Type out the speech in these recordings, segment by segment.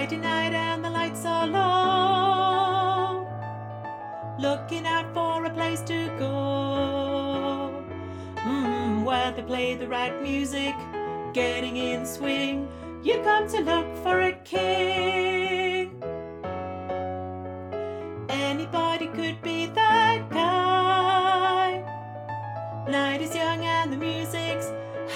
Friday night and the lights are low, looking out for a place to go, where they play the right music, getting in the swing. You come to look for a king. Anybody could be that guy. Night is young and the music's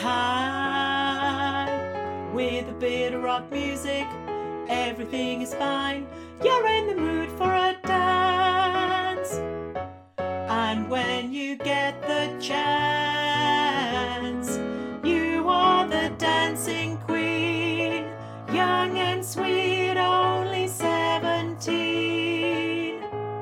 high. With a bit of rock music, everything is fine. You're in the mood for a dance, and when you get the chance, you are the dancing queen, young and sweet, only 17.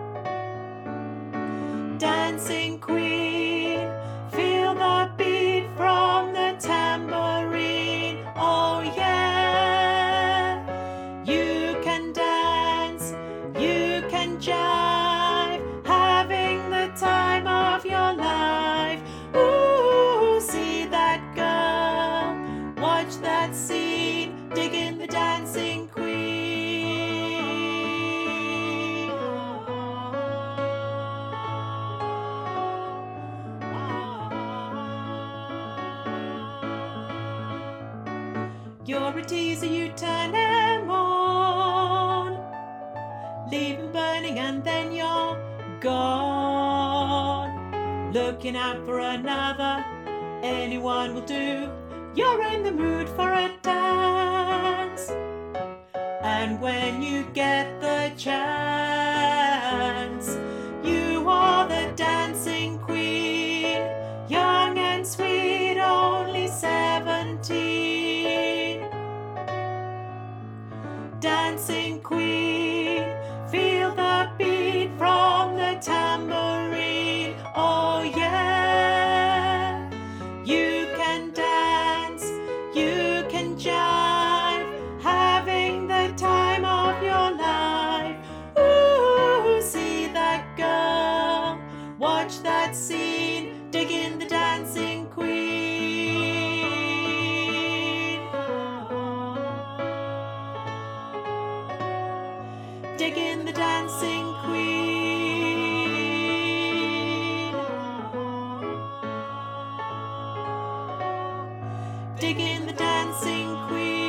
Dancing queen, feel the beat from the tambourine. Oh yeah, you can dance, you can jive, having the time of your life. Ooh, see that girl, watch that scene, dig in the dancing queen. You're a teaser, you turn him on, leave him burning and then you're gone. Looking out for another, anyone will do. You're in the mood for a dance, and when you get the chance, you are the dancing queen, young and sweet, only 17. Dancing queen, feel the beat from the tambourine. Oh yeah, you can dance, you can jive, having the time of your life. Ooh, see that girl, watch that scene, dig in the dancing queen. Dig in the dancing queen. Dig in the dancing queen.